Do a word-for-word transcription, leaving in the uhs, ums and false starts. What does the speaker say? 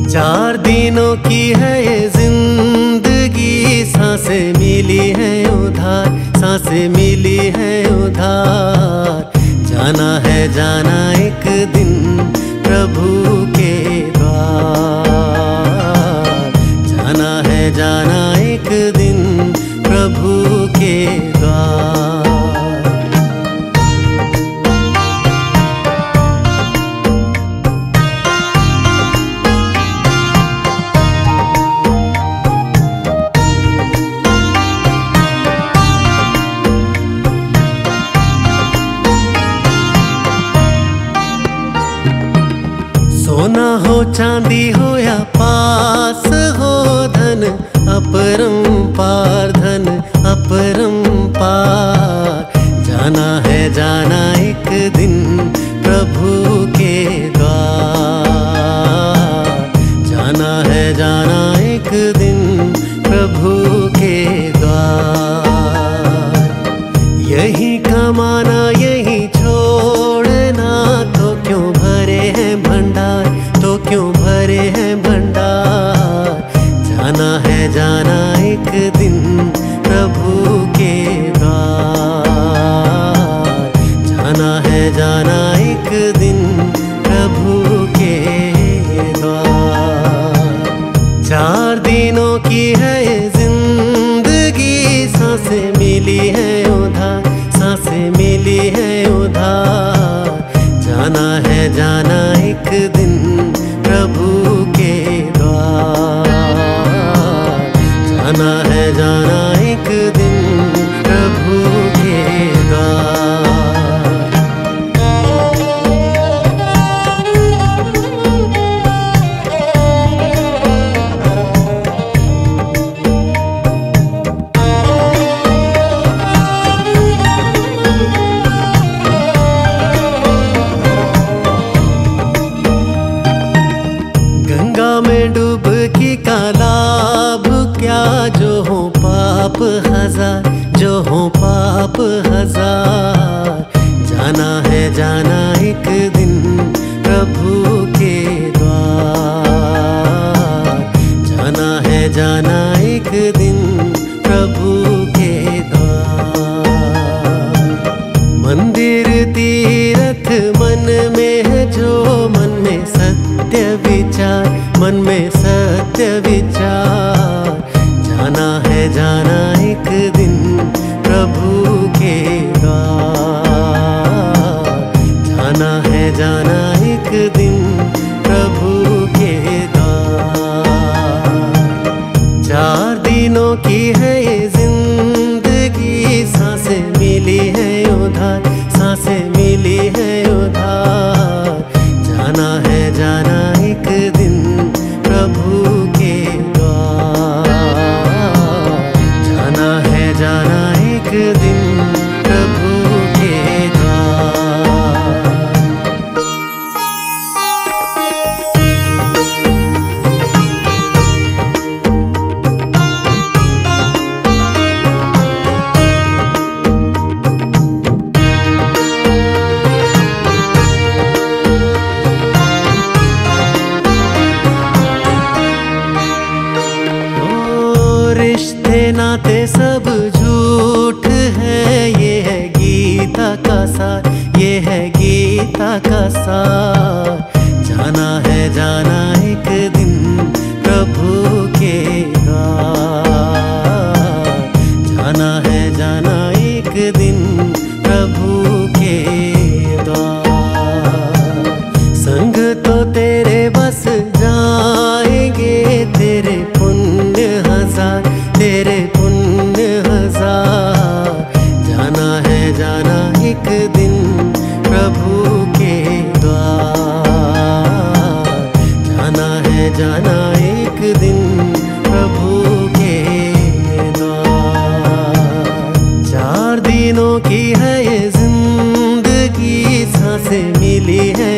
चार दिनों की है ये जिंदगी, सांसें मिली है उधार, सांसें मिली है उधार। जाना है जाना एक दिन प्रभु के द्वार, जाना है जाना एक दिन प्रभु के द्वार। सोना हो चांदी हो या पास हो धन, अपरंपार धन अपरंपार। जाना है जाना एक दिन प्रभु के द्वार, जाना है जाना एक दिन प्रभु के द्वार। यही कमाना यही छोड़ना, तो क्यों भरे हैं भंडार, तो क्यों भरे हैं भंडार। जाना है जाना एक दिन प्रभु के द्वार, जाना है जाना एक दिन प्रभु के द्वार। चार दिनों की है ये जिंदगी, सांसें मिली है उधार, सांसें मिली है उधार। जाना है जाना एक दिन प्रभु के द्वार, जाना है जाना एक दिन प्रभु के द्वार। गंगा में डुबकी का लाभ क्या, जो हो पाप हजार, जो हो पाप हजार। जाना है जाना एक दिन प्रभु के द्वार, जाना है जाना एक दिन प्रभु के द्वार। मंदिर तीर्थ मन में है जो, मन में सत्य विचार, मन में सत्य विचार। जाना है जाना एक दिन प्रभु के द्वार, जाना है जाना एक दिन प्रभु के द्वार। चार दिनों की है ये जिंदगी, सांसें मिली है उधार, सांसें मिली है उधार। जाना है जाना एक दिन प्रभु के द्वार, जाना है जाना एक दिन प्रभु के द्वार। रिश्ते नाते सब झूठ है, ये है गीता का सार, ये है गीता का सार। जाना है जाना एक दिन प्रभु के द्वार, जाना है जाना एक दिन प्रभु के द्वार। संग तो तेरे बस जाएंगे, तेरे पुण्य हजार, तेरे पुण्य हजार। जाना है जाना एक दिन प्रभु के द्वार, जाना है जाना एक दिन प्रभु के द्वार। चार दिनों की है ये जिंदगी, सांसें मिली है